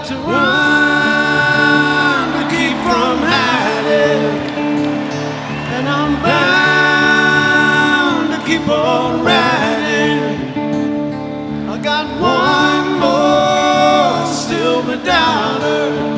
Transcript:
to run to keep from hiding, and I'm bound to keep on riding. I got one more silver dollar